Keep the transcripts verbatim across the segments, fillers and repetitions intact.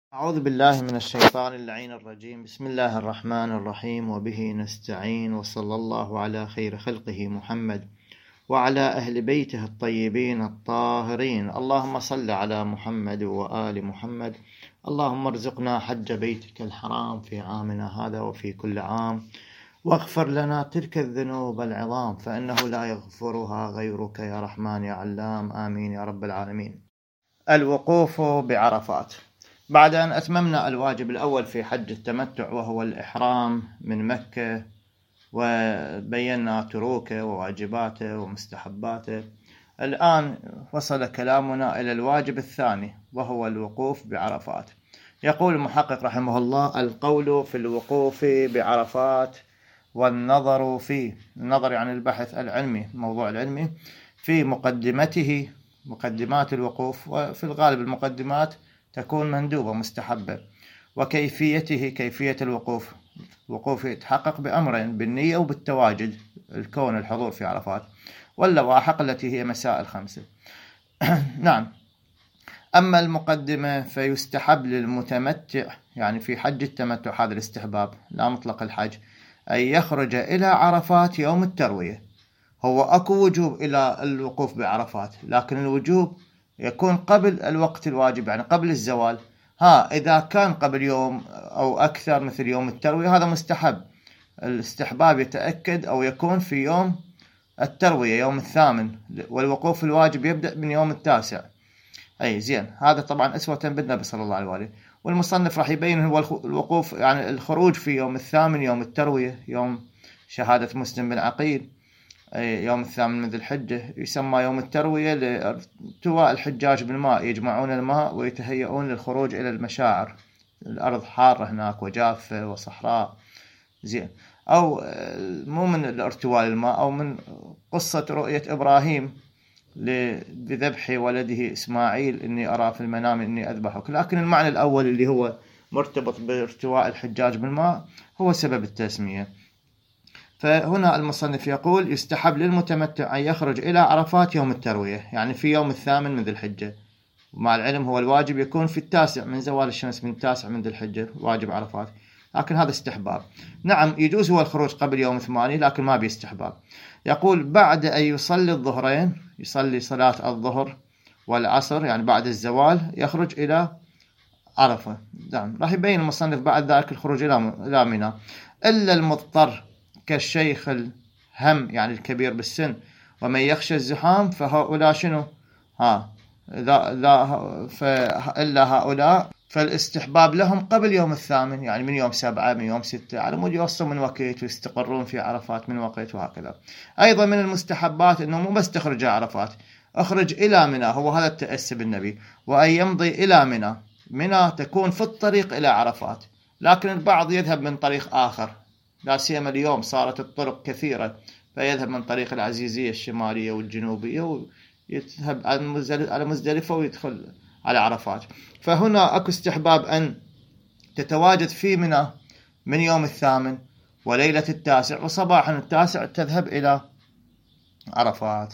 أعوذ بالله من الشيطان اللعين الرجيم. بسم الله الرحمن الرحيم، وبه نستعين، وصلى الله على خير خلقه محمد وعلى أهل بيته الطيبين الطاهرين. اللهم صل على محمد وآل محمد. اللهم ارزقنا حج بيتك الحرام في عامنا هذا وفي كل عام، واغفر لنا تلك الذنوب العظام فإنه لا يغفرها غيرك يا رحمن يا علام، آمين يا رب العالمين. الوقوف بعرفات. بعد أن أتممنا الواجب الأول في حج التمتع وهو الإحرام من مكة، وبينا تروكه وواجباته ومستحباته، الآن وصل كلامنا إلى الواجب الثاني وهو الوقوف بعرفات. يقول المحقق رحمه الله: القول في الوقوف بعرفات والنظر فيه، النظر يعني البحث العلمي، الموضوع العلمي، في مقدمته، مقدمات الوقوف، وفي الغالب المقدمات تكون مندوبة مستحبة، وكيفيته، كيفية الوقوف. الوقوف يتحقق بأمرين: بالنية وبالتواجد، الكون الحضور في عرفات، واللواحق التي هي مسائل خمسة. نعم. أما المقدمة فيستحب للمتمتع، يعني في حج التمتع هذا الاستحباب لا مطلق الحج، أن يخرج إلى عرفات يوم التروية. هو أكو وجوب إلى الوقوف بعرفات، لكن الوجوب يكون قبل الوقت الواجب، يعني قبل الزوال. ها إذا كان قبل يوم أو أكثر مثل يوم التروية هذا مستحب. الاستحباب يتأكد أو يكون في يوم التروية، يوم الثامن، والوقوف الواجب يبدأ من يوم التاسع. أي زين، هذا طبعا أسوة بالنبي صلى الله عليه وآله. والمصنف راح يبين هو الوقوف، يعني الخروج في يوم الثامن، يوم التروية، يوم شهادة مسلم بن عقيل، يوم الثامن من ذي الحجة، يسمى يوم التروية لارتواء الحجاج بالماء، يجمعون الماء ويتهيئون للخروج إلى المشاعر. الأرض حارة هناك وجافة وصحراء، زين. أو مو من الارتواء الماء، أو من قصة رؤية إبراهيم بذبح ولده إسماعيل: إني أرى في المنام إني أذبحك. لكن المعنى الأول اللي هو مرتبط بارتواء الحجاج بالماء هو سبب التسمية. فهنا المصنف يقول: يستحب للمتمتع أن يخرج إلى عرفات يوم التروية، يعني في يوم الثامن من ذي الحجة. مع العلم هو الواجب يكون في التاسع من زوال الشمس، من التاسع من ذي الحجة واجب عرفات، لكن هذا استحباب. نعم يجوز هو الخروج قبل يوم ثمانية، لكن ما بيستحباب. يقول: بعد أن يصلي الظهرين، يصلي صلاة الظهر والعصر، يعني بعد الزوال يخرج إلى عرفة. نعم. راح يبين المصنف بعد ذلك الخروج إلى منى، إلا المضطر كالشيخ الهم، يعني الكبير بالسن، ومن يخشى الزحام، فهؤلاء شنو؟ ها لا لا فإلا هؤلاء فالاستحباب لهم قبل يوم الثامن، يعني من يوم سبعة، من يوم ستة، على مود يوصلوا من وقت ويستقرون في عرفات من وقت، وهكذا. أيضا من المستحبات أنه مو بس تخرج عرفات، أخرج إلى منى، هو هذا التأسي بالنبي، وأن يمضي إلى منى. منى تكون في الطريق إلى عرفات، لكن البعض يذهب من طريق آخر، لا سيما اليوم صارت الطرق كثيرة، فيذهب من طريق العزيزية الشمالية والجنوبية ويذهب على مزدلفة ويدخل على عرفات. فهنا أكو استحباب أن تتواجد في منى من يوم الثامن وليلة التاسع، وصباحا التاسع تذهب إلى عرفات.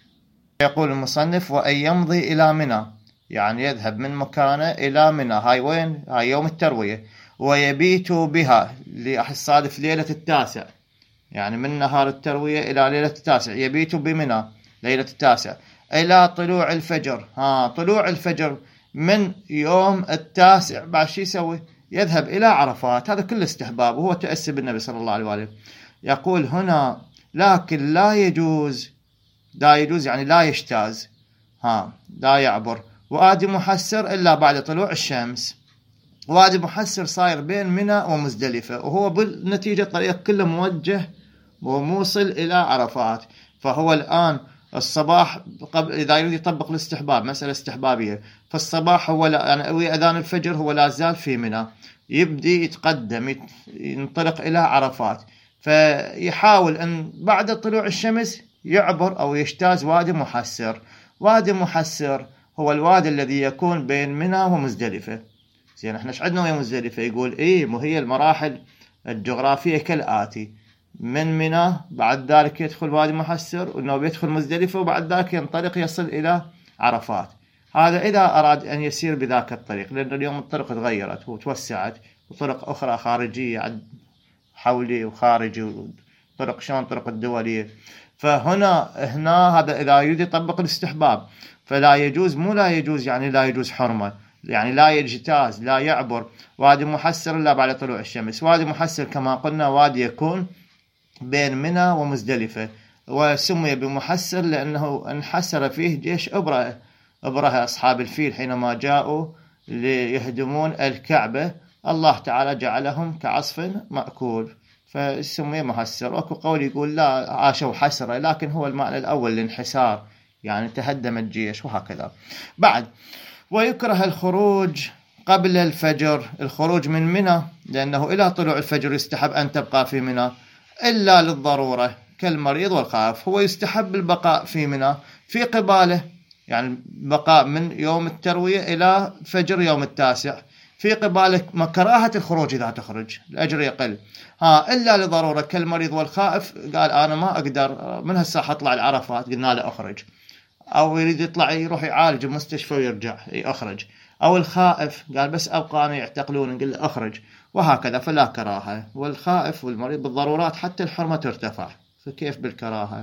يقول المصنف: وأن يمضي إلى منى، يعني يذهب من مكانه إلى منى. هاي وين؟ هاي يوم التروية. ويبيت بها، لصادف ليلة التاسع، يعني من نهار التروية إلى ليلة التاسع، يبيت بمنى ليلة التاسع إلى طلوع الفجر. ها طلوع الفجر من يوم التاسع بعد شي يسوي؟ يذهب إلى عرفات. هذا كله استحباب، وهو تأسي بالنبي صلى الله عليه وآله. يقول هنا: لكن لا يجوز، لا يجوز يعني لا يجتاز، ها لا يعبر وادي محسر إلا بعد طلوع الشمس. وادي محسر صاير بين منى ومزدلفة، وهو بالنتيجة الطريق كله موجه وموصل إلى عرفات. فهو الآن الصباح قبل، إذا يريد يطبق الاستحباب، مسألة استحبابية، فالصباح هو لا يعني أذان الفجر هو لا زال في منى، يبدي يتقدم ينطلق إلى عرفات، فيحاول أن بعد طلوع الشمس يعبر أو يجتاز وادي محسر. وادي محسر هو الوادي الذي يكون بين منى ومزدلفة. زين، احنا ايش عندنا ويا مزدلفة؟ يقول ايه، مو هي المراحل الجغرافية كالآتي: من منى، بعد ذلك يدخل وادي محسر، وانه بيدخل مزدلفة، وبعد ذلك ينطلق يصل الى عرفات. هذا إذا أراد أن يسير بذاك الطريق، لأن اليوم الطرق تغيرت وتوسعت وطرق أخرى خارجية حولي وخارجي وطرق شلون طرق الدولية. فهنا هنا هذا إذا يريد يطبق الاستحباب فلا يجوز، مو لا يجوز يعني لا يجوز حرمة، يعني لا يجتاز لا يعبر وادي محسر إلا بعد طلوع الشمس. وادي محسر كما قلنا وادي يكون بين منى ومزدلفة، وسمي بمحسر لأنه انحسر فيه جيش أبرهة أبرهة أصحاب الفيل حينما جاءوا ليهدمون الكعبة، الله تعالى جعلهم كعصف مأكول فسمي محسر. وأكو قول يقول لا عاشوا حسرة، لكن هو المعنى الأول الانحسار يعني تهدم الجيش وهكذا. بعد ويكره الخروج قبل الفجر، الخروج من منى لأنه إلى طلوع الفجر يستحب أن تبقى في منى إلا للضرورة كالمريض والخائف. هو يستحب البقاء في منى في قباله، يعني بقاء من يوم التروية إلى فجر يوم التاسع في قبالك، ما كراهة الخروج إذا تخرج الأجر يقل. ها إلا لضرورة كالمريض والخائف، قال أنا ما أقدر من هالساعة أطلع العرفات، قلنا له أخرج، أو يريد يطلع يروح يعالج المستشفى ويرجع أخرج، أو الخائف قال بس أبقى أنا يعتقلون نقول له أخرج، وهكذا فلا كراهة. والخائف والمريض بالضرورات حتى الحرمة ترتفع، فكيف بالكراهة؟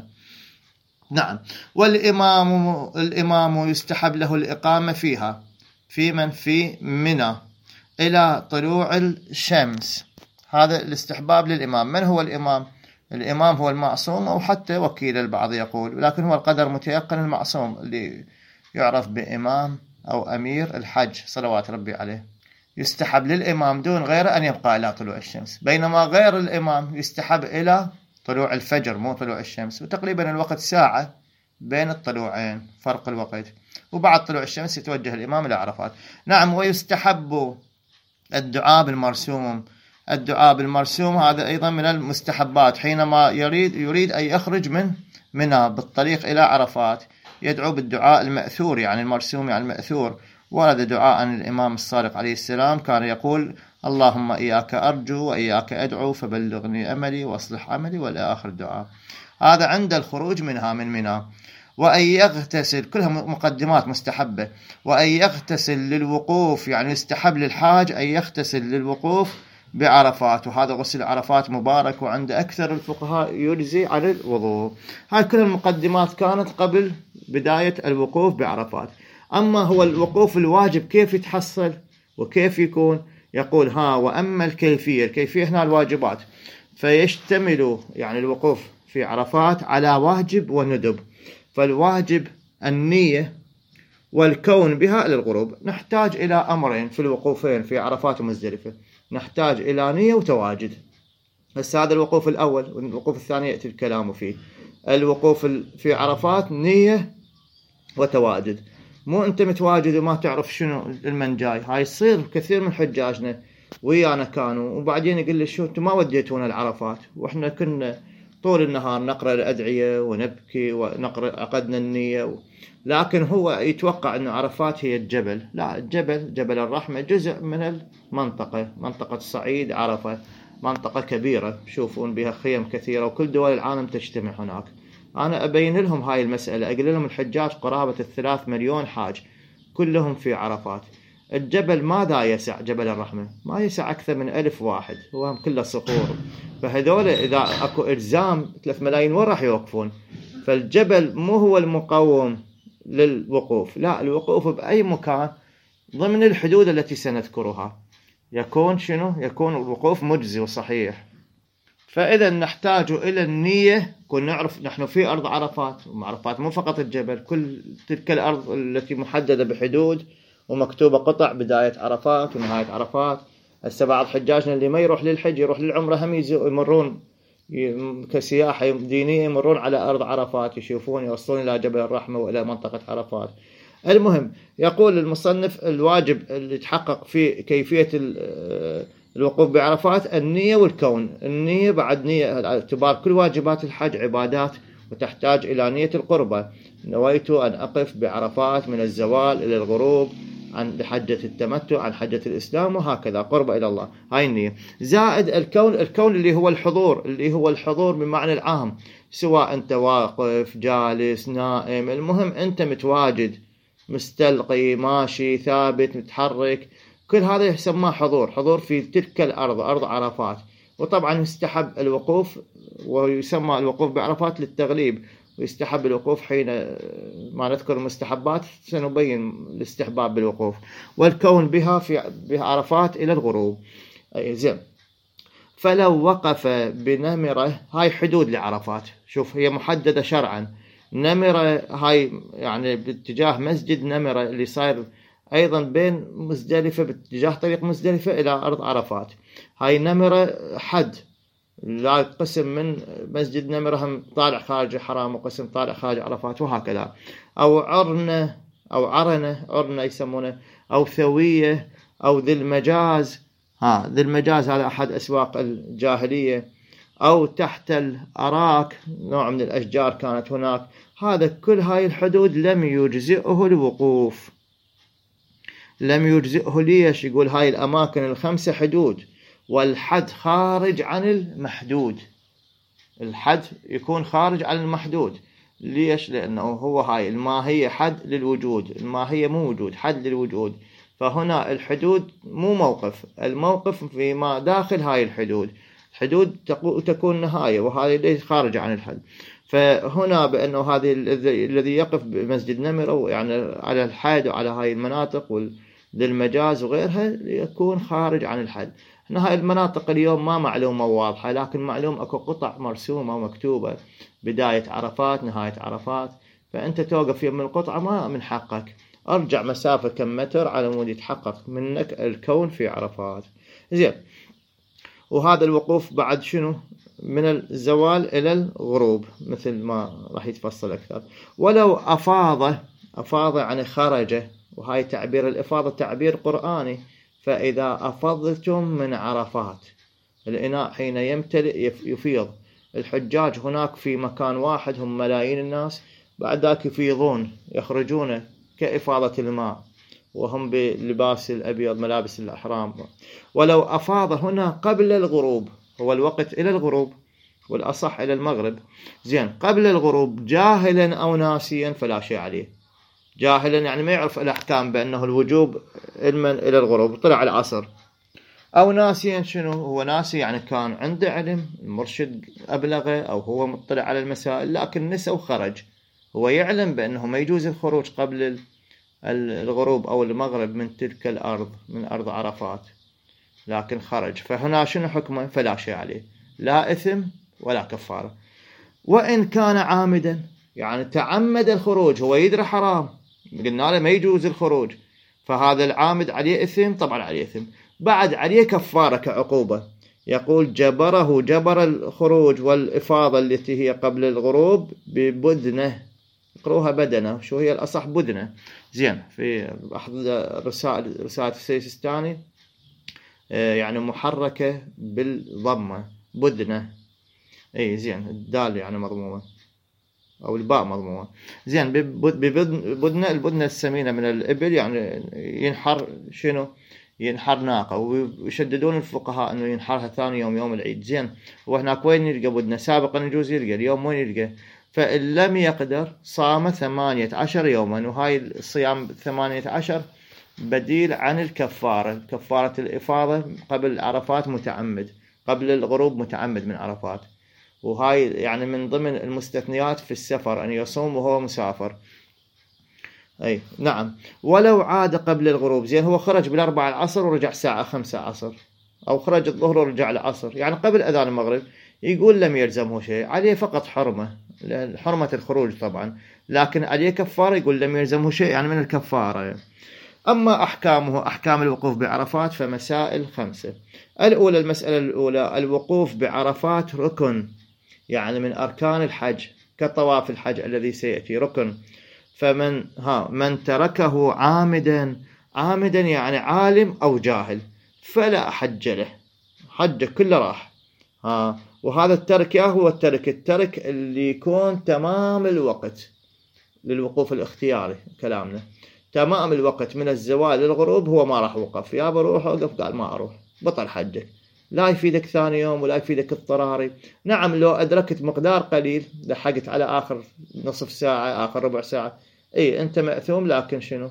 نعم. والإمام الإمام يستحب له الإقامة فيها في من في منى إلى طلوع الشمس، هذا الاستحباب للإمام. من هو الإمام؟ الإمام هو المعصوم أو حتى وكيل البعض يقول، لكن هو القدر متيقن المعصوم اللي يعرف بإمام أو أمير الحج صلوات ربي عليه. يستحب للإمام دون غيره أن يبقى إلى طلوع الشمس، بينما غير الإمام يستحب إلى طلوع الفجر مو طلوع الشمس، وتقريبا الوقت ساعة بين الطلوعين فرق الوقت، وبعد طلوع الشمس يتوجه الإمام إلى عرفات. نعم. ويستحب الدعاء بالمرسوم، الدعاء بالمرسوم هذا أيضا من المستحبات، حينما يريد يريد أن يخرج من منى بالطريق إلى عرفات يدعو بالدعاء المأثور، يعني المرسوم يعني المأثور. ورد دعاء عن الإمام الصادق عليه السلام كان يقول اللهم إياك أرجو وإياك أدعو فبلغني أملي وأصلح عملي، والى آخر الدعاء. هذا عند الخروج منها من منى. وأن يغتسل، كلها مقدمات مستحبة. وأن يغتسل للوقوف، يعني يستحب للحاج أن يغتسل للوقوف بعرفات، وهذا غسل عرفات مبارك وعند أكثر الفقهاء يجزي عن الوضوء. هاي كل المقدمات كانت قبل بداية الوقوف بعرفات. أما هو الوقوف الواجب كيف يتحصل وكيف يكون؟ يقول ها وأما الكيفية، الكيفية هنا الواجبات، فيشتمل يعني الوقوف في عرفات على واجب وندب. فالواجب النية والكون بها إلى الغروب. نحتاج إلى أمرين في الوقوفين في عرفات ومزدلفة، نحتاج إلى نية وتواجد. بس هذا الوقوف الأول، والوقوف الثاني يأتي الكلام فيه. الوقوف في عرفات نية وتواجد، مو أنت متواجد وما تعرف شنو المن جاي. هاي يصير كثير من حجاجنا ويانا كانوا، وبعدين يقول لي شو أنتم ما وديتونا العرفات، وإحنا كنا طول النهار نقرأ الأدعية ونبكي ونقرأ عقدنا النية و... لكن هو يتوقع أن عرفات هي الجبل. لا، الجبل جبل الرحمة جزء من المنطقة، منطقة الصعيد عرفة منطقة كبيرة شوفون بها خيم كثيرة وكل دول العالم تجتمع هناك. أنا أبين لهم هاي المسألة، أقول لهم الحجاج قرابة الثلاث مليون حاج كلهم في عرفات. الجبل ماذا يسع؟ جبل الرحمة ما يسع أكثر من ألف واحد، هو كله صخور، فهذول إذا أكو إلزام ثلاث ملايين وين راح يوقفون؟ فالجبل مو هو المقوم للوقوف، لا، الوقوف بأي مكان ضمن الحدود التي سنذكرها يكون شنو؟ يكون الوقوف مجزي وصحيح. فإذا نحتاج إلى النية، كنا نعرف نحن في أرض عرفات، وعرفات مو فقط الجبل، كل تلك الأرض التي محددة بحدود ومكتوبة قطع بداية عرفات ونهاية عرفات. هسه بعض حجاجنا اللي ما يروح للحج يروح للعمرة هم يمرون كسياحة دينية، يمرون على أرض عرفات يشوفون يوصلون إلى جبل الرحمة وإلى منطقة عرفات. المهم يقول المصنف الواجب اللي يتحقق في كيفية الوقوف بعرفات النية والكون. النية بعد نية اعتبار كل واجبات الحج عبادات وتحتاج إلى نية القربة. نويت أن أقف بعرفات من الزوال إلى الغروب عن حجة التمتع عن حجة الإسلام، وهكذا قربة إلى الله. هاي النية. زائد الكون، الكون اللي هو الحضور، اللي هو الحضور بمعنى العام، سواء أنت واقف جالس نائم، المهم أنت متواجد مستلقي، ماشي، ثابت، متحرك، كل هذا يسمى حضور، حضور في تلك الأرض، أرض عرفات. وطبعا يستحب الوقوف، ويسمى الوقوف بعرفات للتغليب، ويستحب الوقوف حين ما نذكر المستحبات سنبين الاستحباب بالوقوف. والكون بها في بعرفات إلى الغروب. أي زين. فلو وقف بنمرة، هاي حدود لعرفات، شوف هي محددة شرعا. نمرة هاي يعني باتجاه مسجد نمرة اللي صاير أيضا بين مزدلفة، باتجاه طريق مزدلفة إلى أرض عرفات. هاي نمرة حد، لا قسم من مسجد نمرة هم طالع خارج حرام، وقسم طالع خارج عرفات، وهكذا. أو عرنة أو عرنة، عرنة يسمونه، أو ثوية، أو ذي المجاز. ها ذي المجاز هذا أحد أسواق الجاهلية. أو تحت الأراك، نوع من الأشجار كانت هناك. هذا كل هاي الحدود لم يجزئه الوقوف، لم يجزئه. ليش؟ يقول هاي الأماكن الخمسة حدود، والحد خارج عن المحدود، الحد يكون خارج عن المحدود. ليش؟ لأنه هو هاي الماهية حد للوجود، الماهية مو وجود، حد للوجود. فهنا الحدود مو موقف، الموقف فيما داخل هاي الحدود. حدود تكون نهاية، وهذه ليس خارج عن الحد. فهنا بأنه هذه الذي يقف بمسجد نمرة يعني على الحد وعلى هاي المناطق والمجاز وغيرها يكون خارج عن الحد. هنا هاي المناطق اليوم ما معلومة واضحة، لكن معلوم أكو قطع مرسومة ومكتوبة، بداية عرفات، نهاية عرفات. فأنت توقف يوم القطعة ما من حقك، أرجع مسافة كم متر على مود يتحقق منك الكون في عرفات. زين. وهذا الوقوف بعد شنو؟ من الزوال إلى الغروب، مثل ما راح يتفصل أكثر. ولو أفاض، أفاض يعني خرج، وهاي تعبير الإفاضة تعبير قرآني. فإذا أفضتم من عرفات، الإناء حين يمتلئ يفيض. الحجاج هناك في مكان واحد هم ملايين الناس، بعد ذاك يفيضون، يخرجون كإفاضة الماء، وهم بلباس الأبيض، ملابس الأحرام. ولو أفاض هنا قبل الغروب، هو الوقت إلى الغروب، والأصح إلى المغرب. زين. قبل الغروب جاهلا أو ناسيا فلا شيء عليه. جاهلا يعني ما يعرف الأحكام بأنه الوجوب علما إلى الغروب، طلع العصر. أو ناسيا، شنو هو ناسي؟ يعني كان عنده علم، المرشد أبلغه، أو هو مطلع على المسائل لكن نسى وخرج. هو يعلم بأنه ما يجوز الخروج قبل الغروب أو المغرب من تلك الأرض، من أرض عرفات، لكن خرج. فهنا شنو حكمه؟ فلا شيء عليه، لا إثم ولا كفارة. وإن كان عامدا، يعني تعمد الخروج، هو يدري حرام، قلنا له ما يجوز الخروج، فهذا العامد عليه إثم، طبعا عليه إثم، بعد عليه كفارة كعقوبة. يقول جبره، جبر الخروج والإفاضة التي هي قبل الغروب ببدنة، يقروها بدنة، شو هي الأصح؟ بدنة. زين. في أحد رسائل رسالة السيستاني يعني محركة بالضمة، بدنة. اي زين. الدال يعني مضمومة او الباء مضمومة. زين. ببدنة، البدنة السمينة من الإبل، يعني ينحر شنو؟ ينحر ناقة، ويشددون الفقهاء انه ينحرها ثاني يوم، يوم العيد. زين. وهناك وين يلقى بدنة؟ سابقا يجوز يلقى، اليوم وين يلقى؟ فإن لم يقدر صام ثمانية عشر يوما. وهاي الصيام ثمانية عشر بديل عن الكفارة، كفارة الإفاضة قبل عرفات متعمد، قبل الغروب متعمد من عرفات. وهاي يعني من ضمن المستثنيات في السفر، أن يصوم وهو مسافر. أي نعم. ولو عاد قبل الغروب، زين هو خرج بالأربع العصر ورجع ساعة خمسة عصر، أو خرج الظهر ورجع العصر، يعني قبل أذان المغرب، يقول لم يلزمه شيء، عليه فقط حرمة، حرمة الخروج طبعا، لكن عليه كفارة. يقول لم يلزمه شيء يعني من الكفارة. أما أحكامه، أحكام الوقوف بعرفات، فمسائل خمسة. الأولى، المسألة الأولى، الوقوف بعرفات ركن، يعني من أركان الحج، كطواف الحج الذي سيأتي ركن. فمن ها من تركه عامدا، عامدا يعني عالم أو جاهل، فلا حج له، حج كله راح. ها وهذا الترك يا هو الترك الترك اللي يكون تمام الوقت للوقوف الاختياري، كلامنا تمام الوقت من الزوال للغروب، هو ما راح وقف، يا بروح أوقف، قال ما أروح، بطل حجك، لا يفيدك ثاني يوم ولا يفيدك اضطراري. نعم لو أدركت مقدار قليل، لحقت على آخر نصف ساعة، آخر ربع ساعة، اي انت مأثوم، لكن شنو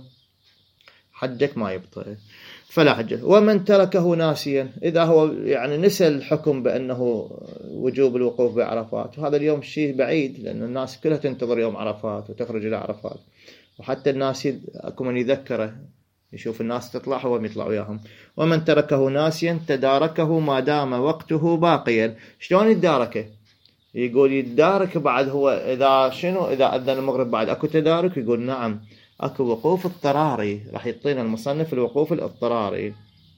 حجك ما يبطل، فلا حج. ومن تركه ناسيا، إذا هو يعني نسى الحكم بأنه وجوب الوقوف بعرفات، وهذا اليوم شيء بعيد لأن الناس كلها تنتظر يوم عرفات وتخرج إلى عرفات، وحتى الناس أكو من يذكره يشوف الناس تطلع هو يطلع وياهم. ومن تركه ناسيا تداركه ما دام وقته باقيا. شلون يتداركه؟ يقول يتدارك بعد هو إذا شنو إذا أذن المغرب بعد أكو تدارك، يقول نعم اكو وقوف اضطراري، راح يعطينا المصنف الوقوف الاضطراري،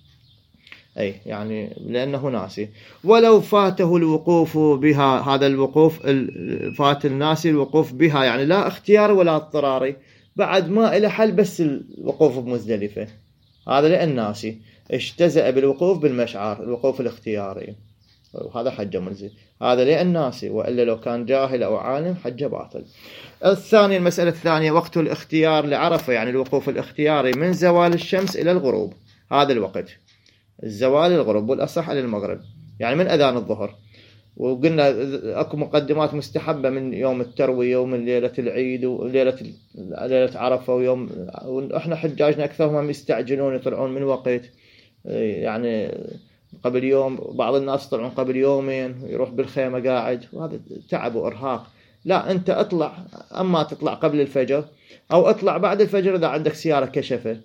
اي يعني لانه ناسي. ولو فاته الوقوف بها، هذا الوقوف فات الناسي الوقوف بها يعني لا اختياري ولا اضطراري، بعد ما إلى حل بس الوقوف بمزدلفة، هذا لأن ناسي اجتزأ بالوقوف بالمشعر الوقوف الاختياري، وهذا حجه مرزي، هذا لأن ناسي، وإلا لو كان جاهل أو عالم حجه باطل. الثاني المسألة الثانية وقت الاختيار لعرفة، يعني الوقوف الاختياري من زوال الشمس إلى الغروب، هذا الوقت الزوال الغروب، والأصح على المغرب، يعني من أذان الظهر. وقلنا أكو مقدمات مستحبة من يوم التروية ومن ليلة العيد وليلة ليلة عرفة ويوم، وإحنا حجاجنا أكثرهم يستعجلون يطلعون من وقت، يعني قبل يوم، بعض الناس يطلعون قبل يومين يروح بالخيمة قاعد، وهذا تعب وإرهاق. لا أنت أطلع، أما تطلع قبل الفجر أو أطلع بعد الفجر إذا عندك سيارة كشفة،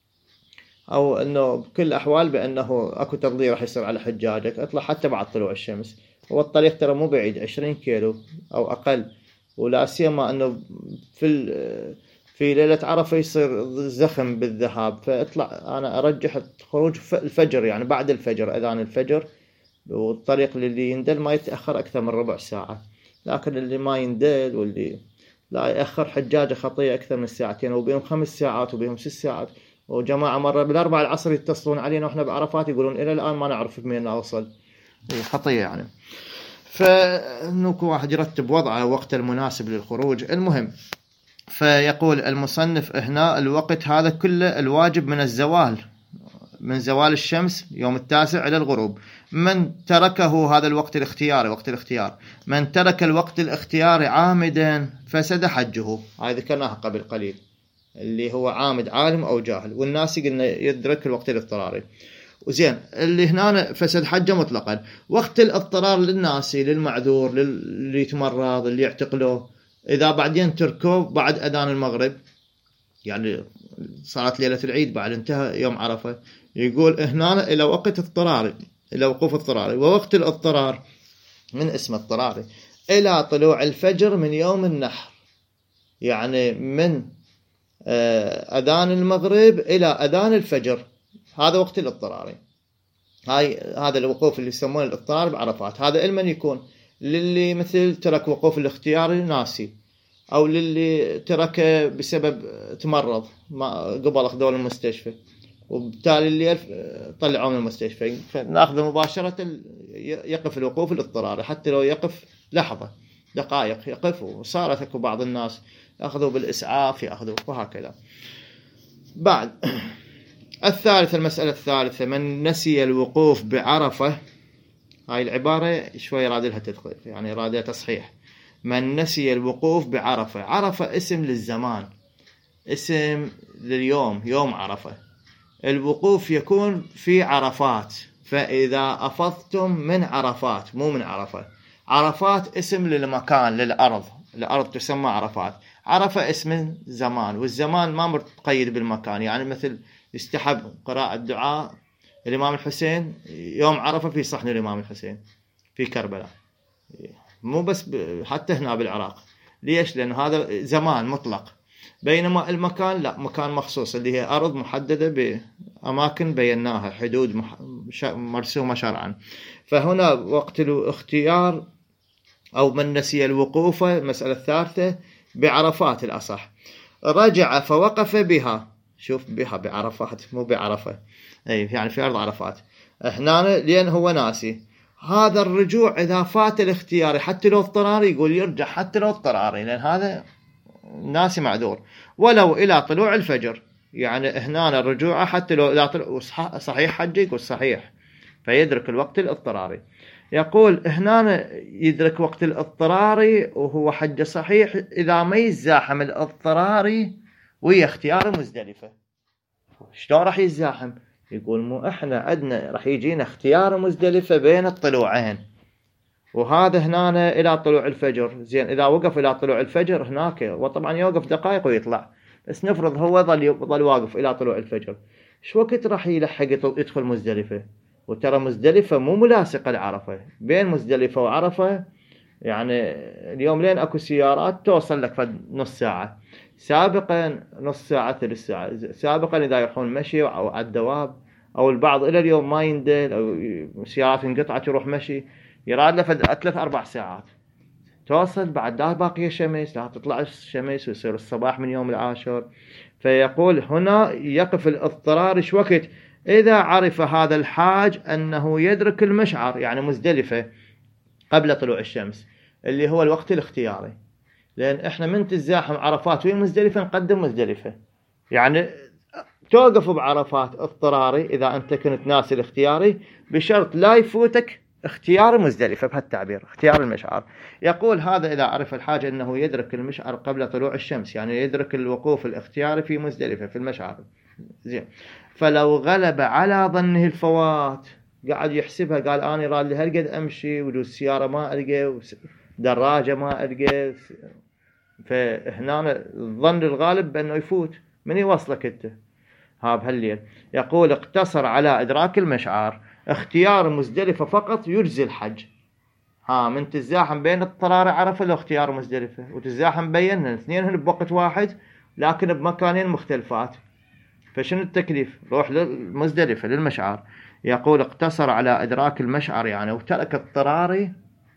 أو أنه بكل الأحوال بأنه أكو تقدير راح يصير على حجاجك، أطلع حتى بعد طلوع الشمس. هو الطريق ترى مو بعيد، عشرين كيلو أو أقل، ولا سيما أنه في في ليلة عرفة يصير زخم بالذهاب، فاطلع أنا أرجح خروج الفجر، يعني بعد الفجر أذان الفجر، والطريق اللي يندل ما يتأخر أكثر من ربع ساعة، لكن اللي ما يندل واللي لا يأخر حجاجة خطية أكثر من ساعتين، وبيهم خمس ساعات وبيهم ست ساعات. وجماعة مرة بالأربع العصر يتصلون علينا وإحنا بعرفات يقولون إلى الآن ما نعرف بمين أوصل، خطية يعني. فنوكو واحد يرتب وضعه وقت المناسب للخروج. المهم، فيقول المصنف هنا الوقت هذا كله الواجب من الزوال، من زوال الشمس يوم التاسع إلى الغروب. من تركه هذا الوقت الاختياري، وقت الاختيار، من ترك الوقت الاختياري عامدا فسد حجه، هاي ذكرناها قبل قليل، اللي هو عامد عالم أو جاهل، والناس قلنا يدرك الوقت الاضطراري. وزين اللي هنا فسد حجه مطلقا. وقت الاضطرار للناسي للمعذور اللي يتمرض اللي يعتقله، إذا بعدين تركوه بعد أذان المغرب، يعني صارت ليلة العيد بعد انتهى يوم عرفة، يقول هنا إلى وقت اضطراري، إلى وقوف اضطراري. ووقت الاضطرار من اسم اضطراري إلى طلوع الفجر من يوم النحر، يعني من أذان المغرب إلى أذان الفجر، هذا وقت الاضطراري. هاي هذا الوقوف اللي يسمونه الاضطرار بعرفات. هذا إلمن يكون للي مثل ترك وقوف الاختياري ناسي، أو للي تركه بسبب تمرض ما قبل أخذوه المستشفى، وبالتالي اللي طلعوه من المستشفى، فنأخذه مباشرة يقف الوقوف الاضطراري، حتى لو يقف لحظة دقائق يقف. وصارت اكو بعض الناس يأخذوا بالإسعاف يأخذوا وهكذا. بعد الثالث المسألة الثالثة من نسي الوقوف بعرفة، هاي العبارة شوي رادلها تدخل يعني رادلها تصحيح. من نسي الوقوف بعرفة، عرفة اسم للزمان، اسم لليوم، يوم عرفة. الوقوف يكون في عرفات، فإذا أفضتم من عرفات، مو من عرفة. عرفات اسم للمكان للأرض، الأرض تسمى عرفات. عرفة اسم زمان، والزمان ما متقيد بالمكان، يعني مثل يستحب قراءة دعاء الإمام الحسين يوم عرفة في صحن الإمام الحسين في كربلاء، مو بس حتى هنا بالعراق. ليش؟ لأن هذا زمان مطلق، بينما المكان لا، مكان مخصوص اللي هي أرض محددة بأماكن بيناها، حدود مرسومة شرعا. فهنا وقت الاختيار أو من نسي الوقوف، المسألة الثالثة بعرفات الأصح، رجع فوقف بها، شوف بها بعرفات مو بعرفة، أي يعني في أرض عرفات هنا، لأن هو ناسي. هذا الرجوع إذا فات الاختياري حتى لو اضطراري، يقول يرجع حتى لو اضطراري، لأن هذا ناسي معذور. ولو إلى طلوع الفجر، يعني هنا الرجوع حتى لو إلى طلوع، صحيح حجه، يقول صحيح، فيدرك الوقت الاضطراري. يقول هنا يدرك وقت الاضطراري وهو حج صحيح إذا ما يزاحم الاضطراري ويا اختيار مزدلفة، شلون راح يتزاحم؟ يقول مو احنا عندنا راح يجينا اختيار مزدلفة بين الطلوعين، وهذا هنا الى طلوع الفجر. زين اذا وقف الى طلوع الفجر هناك، وطبعا يوقف دقائق ويطلع، بس نفرض هو ظل ظل واقف الى طلوع الفجر، شو وقت راح يلحق يدخل مزدلفة؟ وترى مزدلفة مو ملاصقة لعرفة، بين مزدلفة وعرفة يعني اليوم لين اكو سيارات توصل لك في نص ساعة، سابقا نص ساعة ثلث ساعة، سابقا اذا يروحون مشي او على الدواب، او البعض الى اليوم ما يندل او سيارات انقطعت يروح مشي، يراد له ثلاث اربع ساعات توصل، بعد لا باقية شمس، لا تطلع الشمس ويصير الصباح من يوم العاشر. فيقول هنا يقف الاضطرار ايش وقت؟ اذا عرف هذا الحاج انه يدرك المشعر يعني مزدلفة قبل طلوع الشمس، اللي هو الوقت الاختياري. لان احنا من تزاحم عرفات وين مزدلفة نقدم مزدلفة، يعني توقف بعرفات اضطراري اذا انت كنت ناسي الاختياري، بشرط لا يفوتك اختيار مزدلفة بهالتعبير، اختيار المشعر. يقول هذا إذا عرف الحاج أنه يدرك المشعر قبل طلوع الشمس، يعني يدرك الوقوف الاختياري في مزدلفة في المشعر. زين، فلو غلب على ظنه الفوات، قاعد يحسبها، قال أنا رالي هالقد أمشي ودوس السيارة ما ألقى، دراجة ما ألقى، فهنا الظن الغالب بأنه يفوت، من يوصلك أنت ها بهالليل. يقول اقتصر على إدراك المشعر، اختيار مزدلفة فقط يجزي الحج. ها من تزاحم بين اضطرار عرفة واختيار مزدلفة، وتزاحم بينهم الاثنين بوقت واحد لكن بمكانين مختلفات، فشنو التكليف؟ روح للمزدلفة للمشعر. يقول اقتصر على إدراك المشعر يعني وترك اضطراري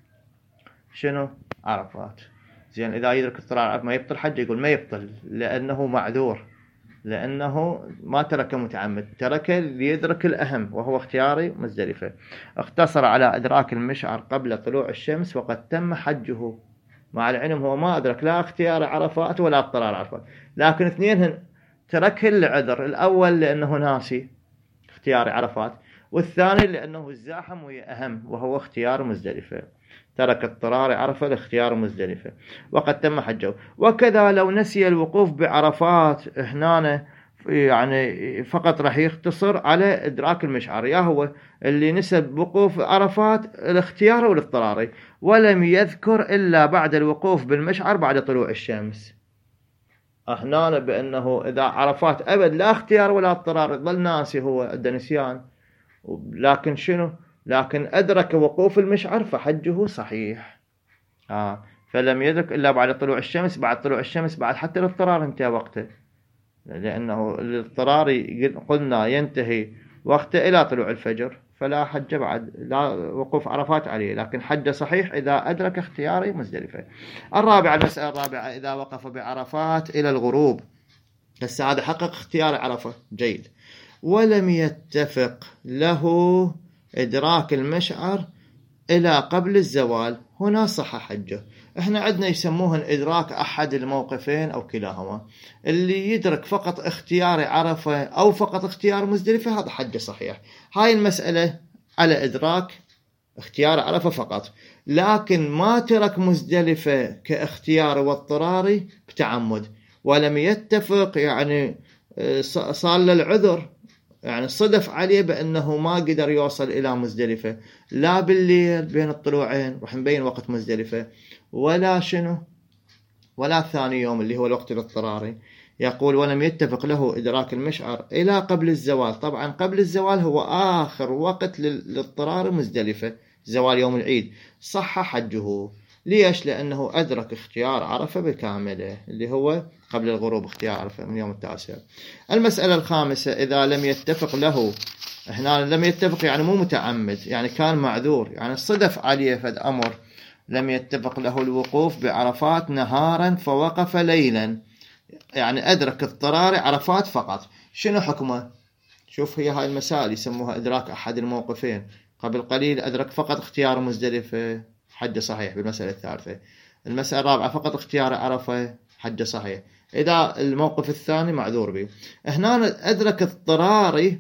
شنو؟ عرفات. زين إذا يدرك اضطرار عرفة ما يبطل حج؟ يقول ما يبطل لأنه معذور، لأنه ما ترك متعمد، ترك ليدرك الأهم وهو اختياري مزدلفة. اختصر على إدراك المشعر قبل طلوع الشمس وقد تم حجه، مع العلم هو ما أدرك لا اختيار عرفات ولا اضطرار عرفات، لكن اثنين تركه لعذر، الأول لأنه ناسي اختيار عرفات، والثاني لأنه الزاحم وهي أهم وهو اختيار مزدلفة، ترك اضطرار عرفة لاختيار مزدلفة وقد تم حجه. وكذا لو نسي الوقوف بعرفات هنا يعني فقط راح يختصر على إدراك المشعر، يا هو اللي نسى وقوف عرفات الاختيار والاضطراري، ولم يذكر إلا بعد الوقوف بالمشعر بعد طلوع الشمس. هنا بأنه إذا عرفات أبد لا اختيار ولا اضطرار، ظل ناسي، هو عنده نسيان، لكن شنو؟ لكن أدرك وقوف المشعر فحجه صحيح. آه. فلم يدرك إلا بعد طلوع الشمس، بعد طلوع الشمس بعد حتى الاضطرار انتهى وقته، لأنه الاضطرار قلنا ينتهي وقته إلى طلوع الفجر، فلا حج بعد، لا وقوف عرفات عليه، لكن حج صحيح إذا أدرك اختياري مزدلفة. الرابعة، المسألة الرابعة، إذا وقف بعرفات إلى الغروب، بس هذا حقق اختيار عرفة جيد، ولم يتفق له إدراك المشعر إلى قبل الزوال، هنا صح حجه. احنا عندنا يسموهن إدراك أحد الموقفين أو كلاهما، اللي يدرك فقط اختيار عرفة أو فقط اختيار مزدلفة هذا حجه صحيح. هاي المسألة على إدراك اختيار عرفة فقط، لكن ما ترك مزدلفة كاختيار واضطراري بتعمد، ولم يتفق يعني صار للعذر، يعني صدف عليه بأنه ما قدر يوصل إلى مزدلفة لا بالليل بين الطلوعين، راح نبين وقت مزدلفة، ولا شنو ولا ثاني يوم اللي هو الوقت الاضطراري. يقول ولم يتفق له إدراك المشعر إلى قبل الزوال. طبعا قبل الزوال هو آخر وقت للاضطرار مزدلفة، زوال يوم العيد، صح حجه. ليش؟ لأنه أدرك اختيار عرفة بكامله اللي هو قبل الغروب، اختيار عرفة من يوم التاسع. المسألة الخامسة، إذا لم يتفق له، هنا لم يتفق يعني مو متعمد، يعني كان معذور، يعني صدف عليه فد أمر، لم يتفق له الوقوف بعرفات نهارا فوقف ليلا، يعني أدرك اضطرار عرفات فقط، شنو حكمه؟ شوف هي هاي المسائل يسموها إدراك أحد الموقفين. قبل قليل أدرك فقط اختيار مزدلفة، حج صحيح بالمسألة الثالثة. المسألة الرابعة فقط اختيار عرفة، حج صحيح. إذا الموقف الثاني معذور به، هنا أدرك اضطراري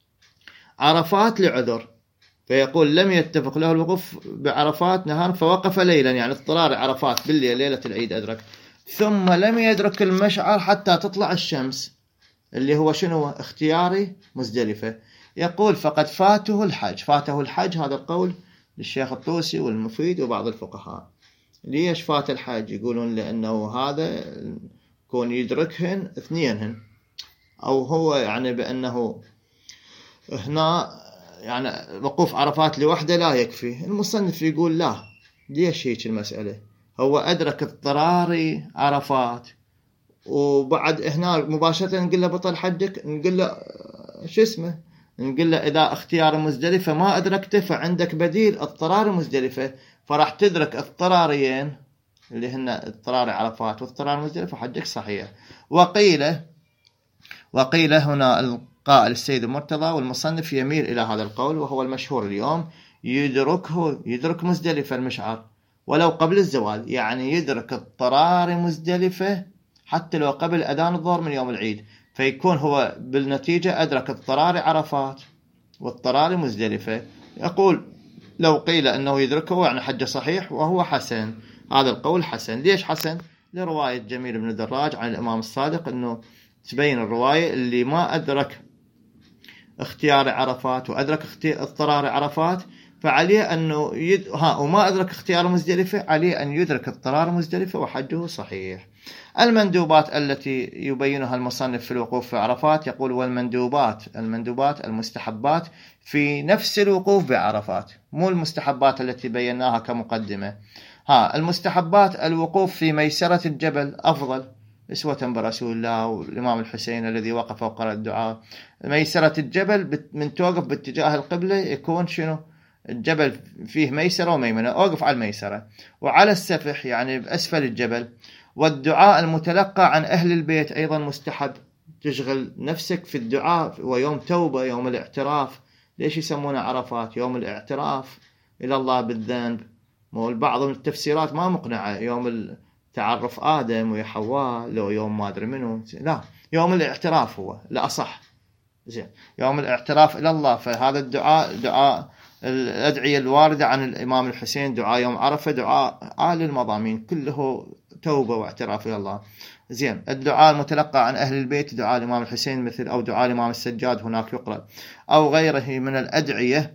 عرفات لعذر، فيقول لم يتفق له الوقوف بعرفات نهار فوقف ليلا، يعني اضطرار عرفات بالليل ليلة العيد أدرك، ثم لم يدرك المشعر حتى تطلع الشمس، اللي هو شنو؟ اختياري مزدلفة. يقول فقد فاته الحج. فاته الحج هذا القول للشيخ الطوسي والمفيد وبعض الفقهاء. ليش فات الحج؟ يقولون لأنه هذا كون يدركهن اثنينهن، أو هو يعني بأنه هنا يعني وقوف عرفات لوحده لا يكفي. المصنف يقول لا، ليش هيك المسألة؟ هو أدرك اضطراري عرفات، وبعد هنا مباشرة نقول له بطل حجك، نقول له شو اسمه، نقول له إذا اختيار مزدلفة ما أدركته فعندك بديل اضطرار مزدلفة، فراح تدرك اضطراريين اللي هن اضطرار عرفات واضطرار مزدلفة، حجك صحيح. وقيل وقيل هنا القائل السيد المرتضى والمصنف يميل إلى هذا القول، وهو المشهور اليوم، يدركه يدرك مزدلفة المشعر ولو قبل الزوال، يعني يدرك اضطرار مزدلفة حتى لو قبل أذان الظهر من يوم العيد، فيكون هو بالنتيجة أدرك اضطرار عرفات واضطرار مزدلفة. يقول لو قيل أنه يدركه يعني حج صحيح، وهو حسن. هذا القول حسن. ليش حسن؟ لرواية جميل بن دراج عن الإمام الصادق، أنه تبين الرواية اللي ما أدرك اختيار عرفات وأدرك اضطرار عرفات فعليه أنه يد... ها وما أدرك اختيار مزدلفة، عليه أن يدرك اضطرار مزدلفة وحجه صحيح. المندوبات التي يبينها المصنف في الوقوف في عرفات، يقول والمندوبات المندوبات المستحبات في نفس الوقوف بعرفات، مو المستحبات التي بيناها كمقدمة. ها المستحبات الوقوف في ميسرة الجبل أفضل، أسوة برسول الله والإمام الحسين الذي وقف وقرأ الدعاء. ميسرة الجبل من توقف باتجاه القبلة يكون شنو؟ الجبل فيه ميسرة وميمنة، أوقف على الميسرة. وعلى السفح يعني بأسفل الجبل. والدعاء المتلقى عن أهل البيت أيضا مستحب، تشغل نفسك في الدعاء، ويوم توبة يوم الاعتراف. ليش يسمونه عرفات؟ يوم الاعتراف إلى الله بالذنب. والبعض من التفسيرات ما مقنعة، يوم تعرف آدم وحواء لو يوم ما أدري منه، لا، يوم الاعتراف هو لا أصح، زين، يوم الاعتراف إلى الله. فهذا الدعاء دعاء الأدعية الواردة عن الإمام الحسين، دعاء يوم عرفة، دعاء آل المضامين كله توبة واعتراف إلى الله. زين، الدعاء المتلقى عن أهل البيت، دعاء الإمام الحسين مثل أو دعاء الإمام السجاد هناك يقرأ، أو غيره من الأدعية،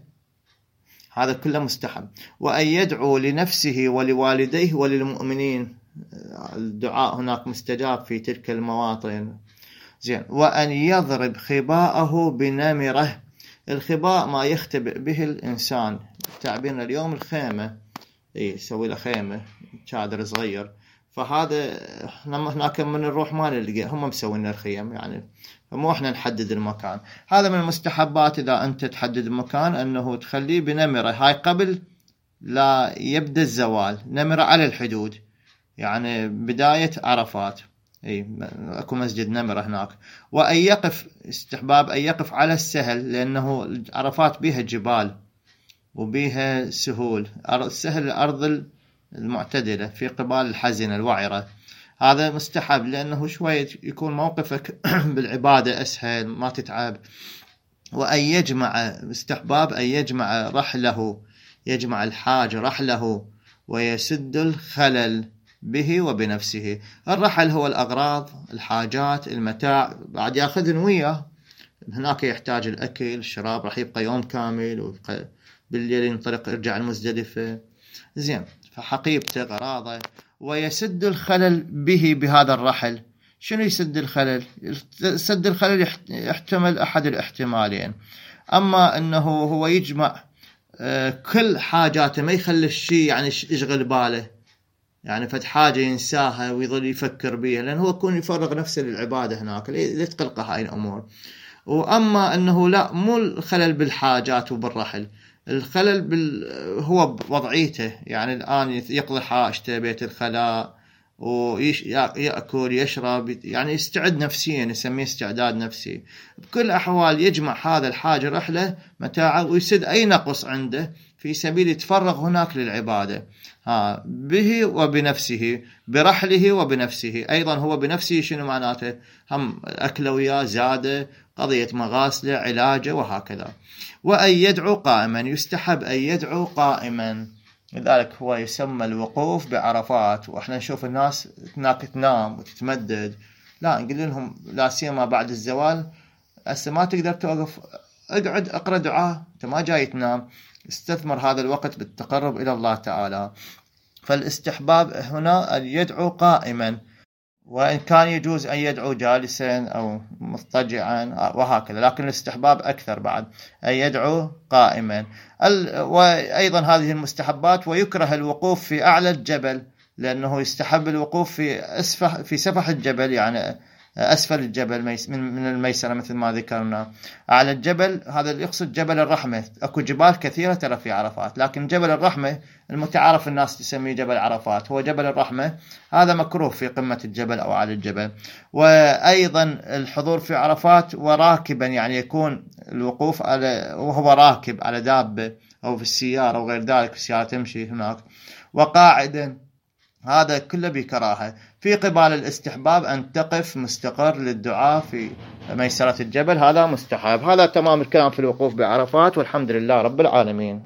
هذا كله مستحب. وأن يدعو لنفسه ولوالديه وللمؤمنين، الدعاء هناك مستجاب في تلك المواطن. زين، وأن يضرب خباءه بنمره. الخباء ما يختبئ به الإنسان، تعبيرنا اليوم الخيمة، إيه يسوي له خيمة شادر صغير، فهذا هناك من نروح ما نلقى، هم مسوين الخيم يعني، مو احنا نحدد المكان. هذا من المستحبات إذا أنت تحدد المكان أنه تخليه بنمرة، هاي قبل لا يبدأ الزوال، نمرة على الحدود، يعني بداية عرفات، اي اكو مسجد نمرة هناك. وأن يقف، استحباب أن يقف على السهل، لأنه عرفات بيها جبال وبيها سهول، السهل الأرض المعتدلة في قبال الحزنة الوعرة، هذا مستحب لأنه شوية يكون موقفك بالعبادة أسهل، ما تتعب. وأن يجمع، استحباب أن يجمع رحله، يجمع الحاج رحله ويسد الخلل به وبنفسه. الرحل هو الأغراض، الحاجات، المتاع، بعد يأخذن وياه، هناك يحتاج الأكل الشراب، راح يبقى يوم كامل، ويبقى بالليل ينطلق يرجع المزدلفة. زين، فحقيبته غراضه. ويسد الخلل به بهذا الرحل. شنو يسد الخلل؟ سد الخلل يحتمل أحد الاحتمالين، أما أنه هو يجمع كل حاجاته، ما يخلي الشيء يعني يشغل باله، يعني فد حاجة ينساها ويظل يفكر بيها، لأنه هو يكون يفرغ نفسه للعبادة هناك، ليتقلق هاي الأمور. وأما أنه لا، مو الخلل بالحاجات وبالرحل، الخلل بال هو بوضعيته، يعني الآن يقضي حاجته بيت الخلاء ويأكل يشرب، يعني يستعد نفسيا، يسميه استعداد نفسي. بكل أحوال يجمع هذا الحاجة رحلة متاعه، ويسد أي نقص عنده في سبيل يتفرغ هناك للعبادة، ها به وبنفسه، برحله وبنفسه. أيضا هو بنفسه شنو معناته؟ هم أكله وياه، زاده، قضية مغاسله، علاجه، وهكذا. وأن يدعو قائما، يستحب أن يدعو قائما، لذلك هو يسمى الوقوف بعرفات. وإحنا نشوف الناس هناك تنام وتتمدد، لا نقول لهم لا سيما بعد الزوال هسه ما تقدر توقف، اقعد اقرأ دعاء، انت ما جاي تنام، استثمر هذا الوقت بالتقرب إلى الله تعالى. فالاستحباب هنا أن يدعو قائما، وإن كان يجوز أن يدعو جالسا أو مضطجعا وهكذا، لكن الاستحباب أكثر بعد أن يدعو قائما. وأيضا هذه المستحبات. ويكره الوقوف في أعلى الجبل، لأنه يستحب الوقوف في أسفح في سفح الجبل، يعني أسفل الجبل من الميسرة مثل ما ذكرنا. أعلى الجبل هذا يقصد جبل الرحمة. أكو جبال كثيرة ترى في عرفات، لكن جبل الرحمة المتعارف الناس تسميه جبل عرفات، هو جبل الرحمة، هذا مكروه في قمة الجبل أو على الجبل. وأيضا الحضور في عرفات وراكبا، يعني يكون الوقوف على وهو راكب على دابة أو في السيارة أو غير ذلك، السيارة تمشي هناك، وقاعدا، هذا كله بكراهة. في قبال الاستحباب أن تقف مستقر للدعاء في ميسرة الجبل، هذا مستحب. هذا تمام الكلام في الوقوف بعرفات، والحمد لله رب العالمين.